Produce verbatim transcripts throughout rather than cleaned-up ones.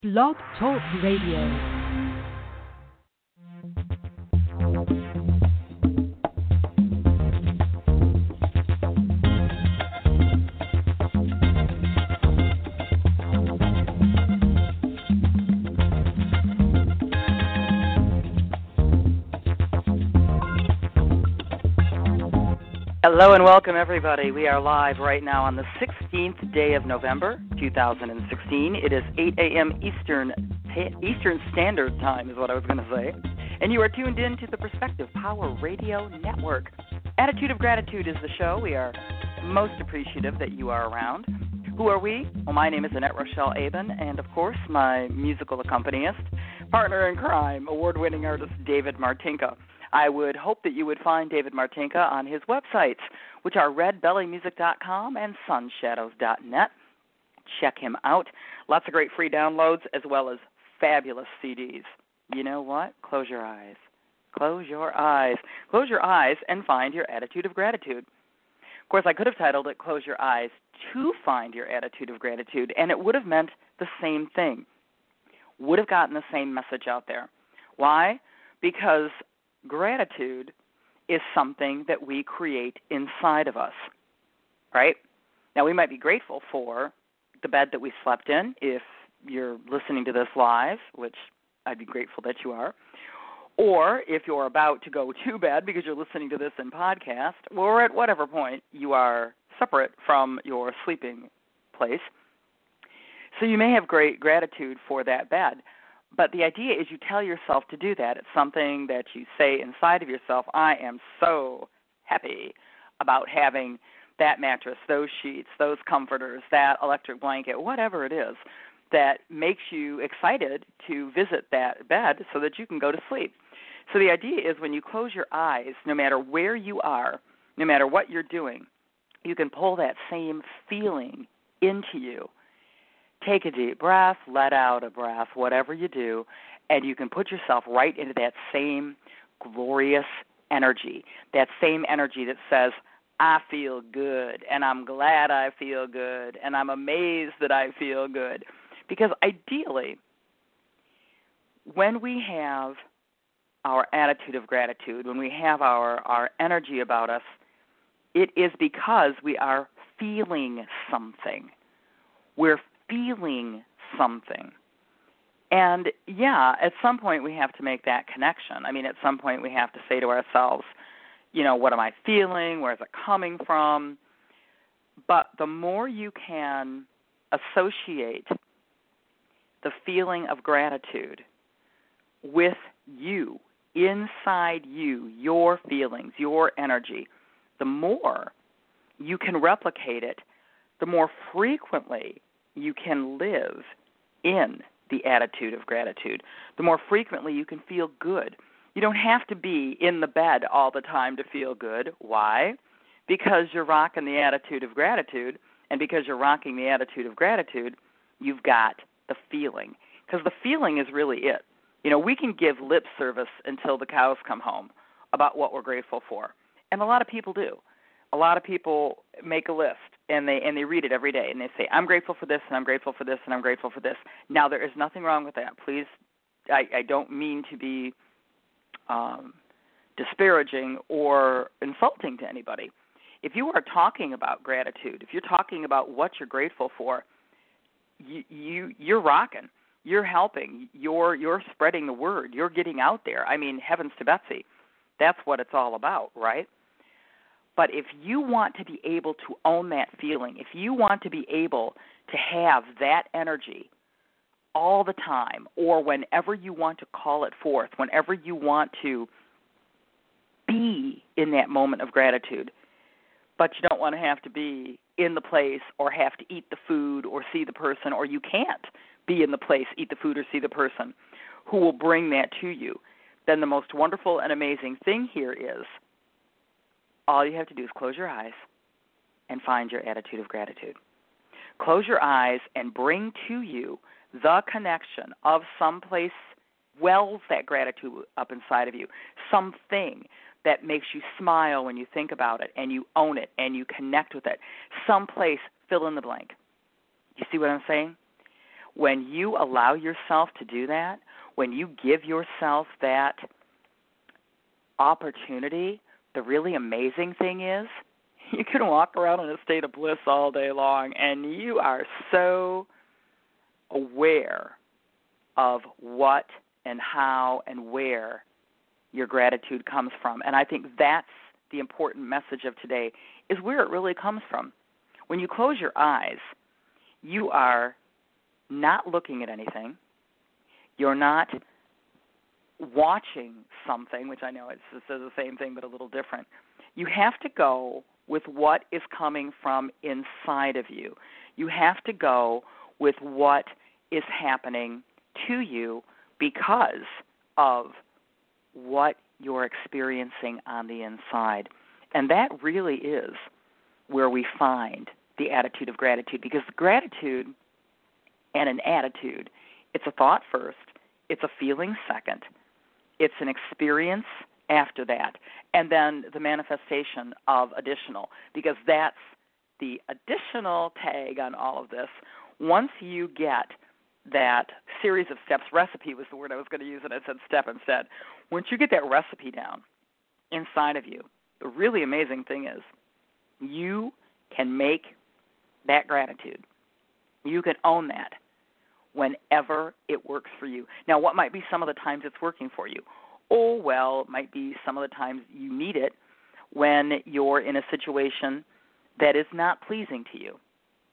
Blog Talk Radio. Hello and welcome, everybody. We are live right now on the sixteenth day of November, two thousand sixteen. It is eight a.m. Eastern Eastern Standard Time is what I was going to say. And you are tuned in to the Perspective Power Radio Network. Attitude of Gratitude is the show. We are most appreciative that you are around. Who are we? Well, my name is Annette Rochelle Aben, and, of course, my musical accompanist, partner in crime, award-winning artist David Martinka. I would hope that you would find David Martinka on his websites, which are red belly music dot com and sunshadows dot net. Check him out. Lots of great free downloads as well as fabulous C Ds. You know what? Close your eyes. Close your eyes. Close your eyes and find your attitude of gratitude. Of course, I could have titled it Close Your Eyes to Find Your Attitude of Gratitude, and it would have meant the same thing. Would have gotten the same message out there. Why? Because gratitude is something that we create inside of us, right? Now, we might be grateful for the bed that we slept in if you're listening to this live, which I'd be grateful that you are, or if you're about to go to bed because you're listening to this in podcast, or at whatever point you are separate from your sleeping place. So you may have great gratitude for that bed. But the idea is you tell yourself to do that. It's something that you say inside of yourself, I am so happy about having that mattress, those sheets, those comforters, that electric blanket, whatever it is that makes you excited to visit that bed so that you can go to sleep. So the idea is when you close your eyes, no matter where you are, no matter what you're doing, you can pull that same feeling into you. Take a deep breath, let out a breath, whatever you do, and you can put yourself right into that same glorious energy, that same energy that says, I feel good, and I'm glad I feel good, and I'm amazed that I feel good. Because ideally, when we have our attitude of gratitude, when we have our, our energy about us, it is because we are feeling something. We're feeling something. And, yeah, at some point we have to make that connection. I mean, at some point we have to say to ourselves, you know, what am I feeling? Where is it coming from? But the more you can associate the feeling of gratitude with you, inside you, your feelings, your energy, the more you can replicate it, the more frequently you can live in the attitude of gratitude. The more frequently you can feel good. You don't have to be in the bed all the time to feel good. Why? Because you're rocking the attitude of gratitude, and because you're rocking the attitude of gratitude, you've got the feeling. Because the feeling is really it. You know, we can give lip service until the cows come home about what we're grateful for, and a lot of people do. A lot of people make a list, and they and they read it every day, and they say, I'm grateful for this, and I'm grateful for this, and I'm grateful for this. Now, there is nothing wrong with that. Please, I, I don't mean to be um, disparaging or insulting to anybody. If you are talking about gratitude, if you're talking about what you're grateful for, you, you, you're rocking. You're helping. You're, you're spreading the word. You're getting out there. I mean, heavens to Betsy. That's what it's all about, right? But if you want to be able to own that feeling, if you want to be able to have that energy all the time, or whenever you want to call it forth, whenever you want to be in that moment of gratitude, but you don't want to have to be in the place or have to eat the food or see the person, or you can't be in the place, eat the food, or see the person who will bring that to you, then the most wonderful and amazing thing here is all you have to do is close your eyes and find your attitude of gratitude. Close your eyes and bring to you the connection of someplace wells that gratitude up inside of you, something that makes you smile when you think about it and you own it and you connect with it, someplace, fill in the blank. You see what I'm saying? when you allow yourself to do that, when you give yourself that opportunity, the really amazing thing is you can walk around in a state of bliss all day long, and you are so aware of what and how and where your gratitude comes from. And I think that's the important message of today, is where it really comes from. When you close your eyes, you are not looking at anything. You're not watching something, which I know it's, it's the same thing but a little different. You have to go with what is coming from inside of you. You have to go with what is happening to you because of what you're experiencing on the inside. And that really is where we find the attitude of gratitude, because gratitude and an attitude, it's a thought first, it's a feeling second, it's an experience after that, and then the manifestation of additional, because that's the additional tag on all of this. Once you get that series of steps, recipe was the word I was going to use, and I said step instead. Once you get that recipe down inside of you, the really amazing thing is you can make that gratitude. You can own that whenever it works for you. Now, what might be some of the times it's working for you? Oh, well, it might be some of the times you need it when you're in a situation that is not pleasing to you.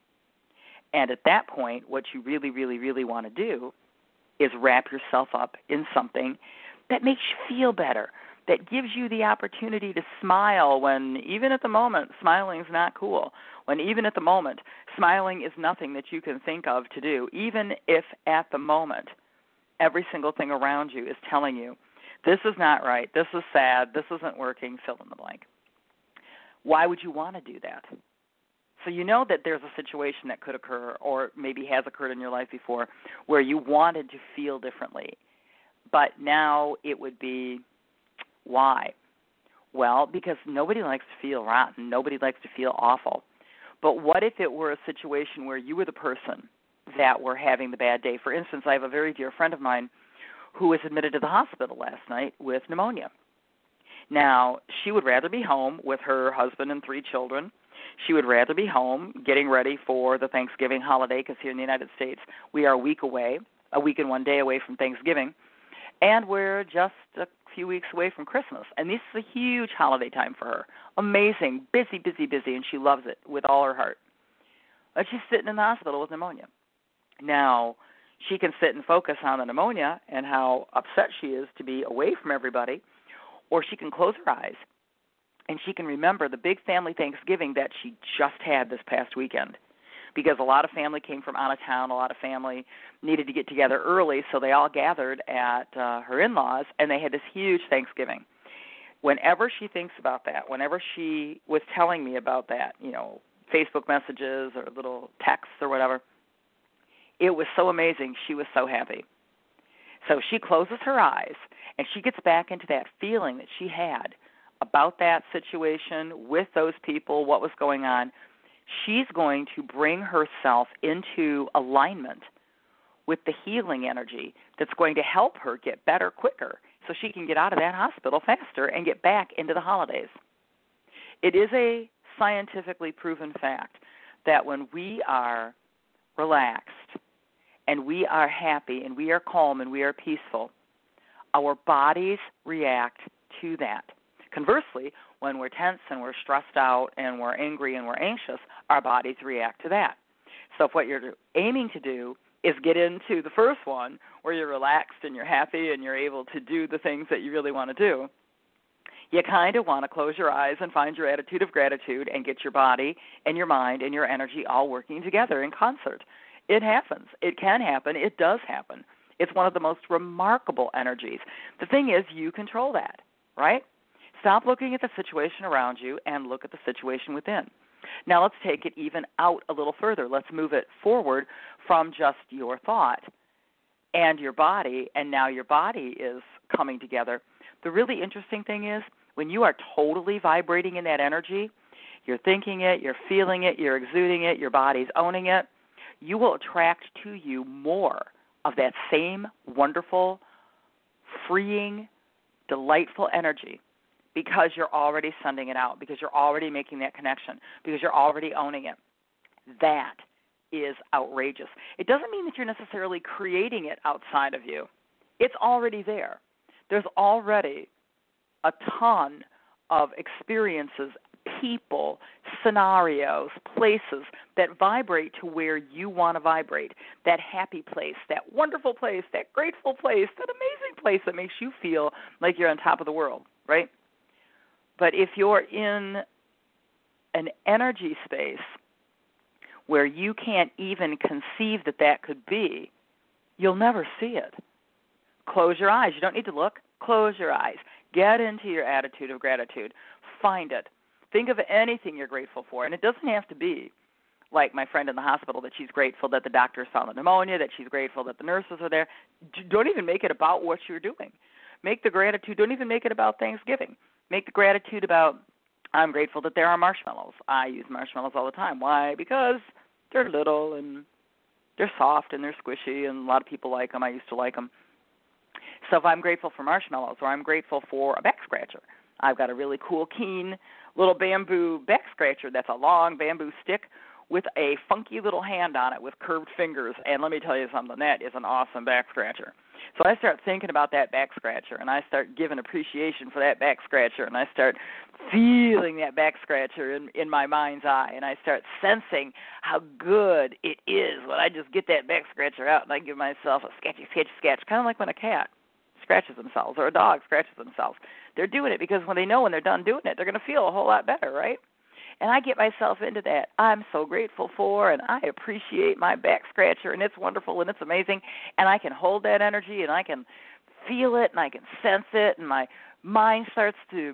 And at that point, what you really, really, really want to do is wrap yourself up in something that makes you feel better, that gives you the opportunity to smile when even at the moment smiling is not cool, when even at the moment smiling is nothing that you can think of to do, even if at the moment every single thing around you is telling you, this is not right, this is sad, this isn't working, fill in the blank. Why would you want to do that? So you know that there's a situation that could occur or maybe has occurred in your life before where you wanted to feel differently, but now it would be, why? Well, because nobody likes to feel rotten. Nobody likes to feel awful. But what if it were a situation where you were the person that were having the bad day? For instance, I have a very dear friend of mine who was admitted to the hospital last night with pneumonia. Now, she would rather be home with her husband and three children. She would rather be home getting ready for the Thanksgiving holiday, because here in the United States we are a week away, a week and one day away from Thanksgiving, and we're just a few weeks away from Christmas. And this is a huge holiday time for her. Amazing, busy, busy, busy, and she loves it with all her heart. But she's sitting in the hospital with pneumonia. Now, she can sit and focus on the pneumonia and how upset she is to be away from everybody, or she can close her eyes and she can remember the big family Thanksgiving that she just had this past weekend, because a lot of family came from out of town, a lot of family needed to get together early, so they all gathered at uh, her in-laws, and they had this huge Thanksgiving. Whenever she thinks about that, whenever she was telling me about that, you know, Facebook messages or little texts or whatever, it was so amazing. She was so happy. So she closes her eyes, and she gets back into that feeling that she had about that situation with those people, what was going on. She's going to bring herself into alignment with the healing energy that's going to help her get better quicker so she can get out of that hospital faster and get back into the holidays. It is a scientifically proven fact that when we are relaxed and we are happy and we are calm and we are peaceful, our bodies react to that. Conversely, when we're tense and we're stressed out and we're angry and we're anxious, our bodies react to that. So if what you're aiming to do is get into the first one, where you're relaxed and you're happy and you're able to do the things that you really want to do, you kind of want to close your eyes and find your attitude of gratitude and get your body and your mind and your energy all working together in concert. It happens. It can happen. It does happen. It's one of the most remarkable energies. The thing is, you control that, right? Stop looking at the situation around you and look at the situation within. Now let's take it even out a little further. Let's move it forward from just your thought and your body, and now your body is coming together. The really interesting thing is, when you are totally vibrating in that energy, you're thinking it, you're feeling it, you're exuding it, your body's owning it, you will attract to you more of that same wonderful, freeing, delightful energy because you're already sending it out, because you're already making that connection, because you're already owning it. That is outrageous. It doesn't mean that you're necessarily creating it outside of you. It's already there. There's already a ton of experiences, people, scenarios, places that vibrate to where you want to vibrate, that happy place, that wonderful place, that grateful place, that amazing place that makes you feel like you're on top of the world, right? But if you're in an energy space where you can't even conceive that that could be, you'll never see it. Close your eyes. You don't need to look. Close your eyes. Get into your attitude of gratitude. Find it. Think of anything you're grateful for. And it doesn't have to be like my friend in the hospital, that she's grateful that the doctors found the pneumonia, that she's grateful that the nurses are there. Don't even make it about what you're doing. Make the gratitude, don't even make it about Thanksgiving. Make the gratitude about, I'm grateful that there are marshmallows. I use marshmallows all the time. Why? Because they're little and they're soft and they're squishy, and a lot of people like them. I used to like them. So if I'm grateful for marshmallows, or I'm grateful for a back scratcher, I've got a really cool, keen little bamboo back scratcher that's a long bamboo stick with a funky little hand on it with curved fingers. And let me tell you something, that is an awesome back scratcher. So I start thinking about that back scratcher, and I start giving appreciation for that back scratcher, and I start feeling that back scratcher in, in my mind's eye, and I start sensing how good it is when I just get that back scratcher out and I give myself a sketchy, sketchy sketch, kind of like when a cat scratches themselves or a dog scratches themselves. They're doing it because when they know when they're done doing it, they're going to feel a whole lot better, right? And I get myself into that. I'm so grateful for, and I appreciate my back scratcher, and it's wonderful, and it's amazing, and I can hold that energy, and I can feel it, and I can sense it, and my mind starts to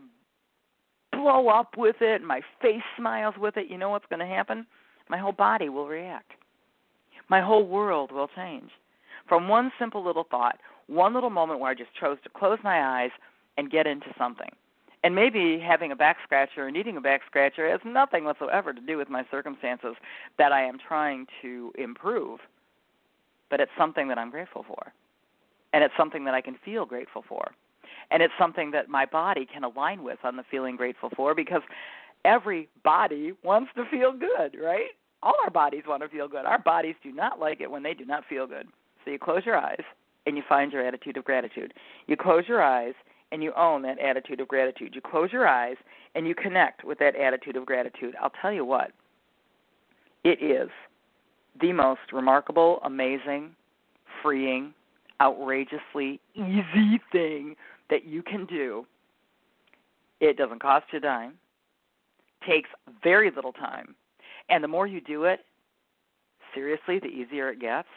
blow up with it, and my face smiles with it. You know what's going to happen? My whole body will react. My whole world will change. From one simple little thought, one little moment where I just chose to close my eyes and get into something. And maybe having a back scratcher or needing a back scratcher has nothing whatsoever to do with my circumstances that I am trying to improve, but it's something that I'm grateful for. And it's something that I can feel grateful for. And it's something that my body can align with on the feeling grateful for, because every body wants to feel good, right? All our bodies want to feel good. Our bodies do not like it when they do not feel good. So you close your eyes and you find your attitude of gratitude. You close your eyes and you own that attitude of gratitude. You close your eyes and you connect with that attitude of gratitude. I'll tell you what, it is the most remarkable, amazing, freeing, outrageously easy thing that you can do. It doesn't cost you a dime, takes very little time, and the more you do it, seriously, the easier it gets.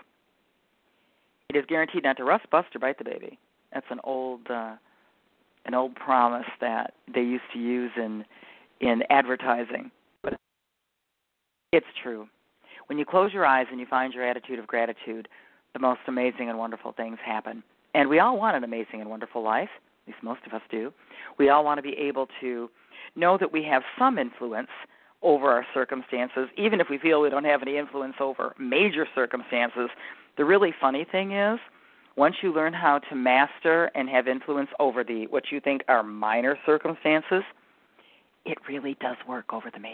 It is guaranteed not to rust, bust, or bite the baby. That's an old uh, an old promise that they used to use in in advertising. But it's true. When you close your eyes and you find your attitude of gratitude, the most amazing and wonderful things happen. And we all want an amazing and wonderful life, at least most of us do. We all want to be able to know that we have some influence over our circumstances, even if we feel we don't have any influence over major circumstances. The really funny thing is, once you learn how to master and have influence over the what you think are minor circumstances, it really does work over the major.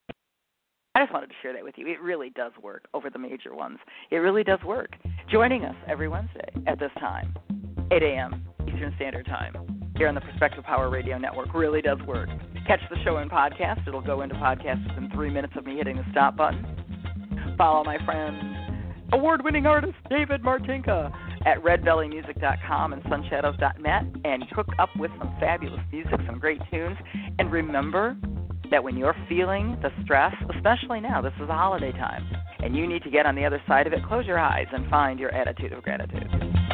I just wanted to share that with you. It really does work over the major ones. It really does work. Joining us every Wednesday at this time, eight a.m. Eastern Standard Time, here on the Perspective Power Radio Network, really does work. Catch the show in podcast. It'll go into podcast within three minutes of me hitting the stop button. Follow my friend, award-winning artist David Martinka, at red belly music dot com and sunshadows dot net, and hook up with some fabulous music, some great tunes. And remember that when you're feeling the stress, especially now, this is a holiday time, and you need to get on the other side of it, close your eyes and find your attitude of gratitude.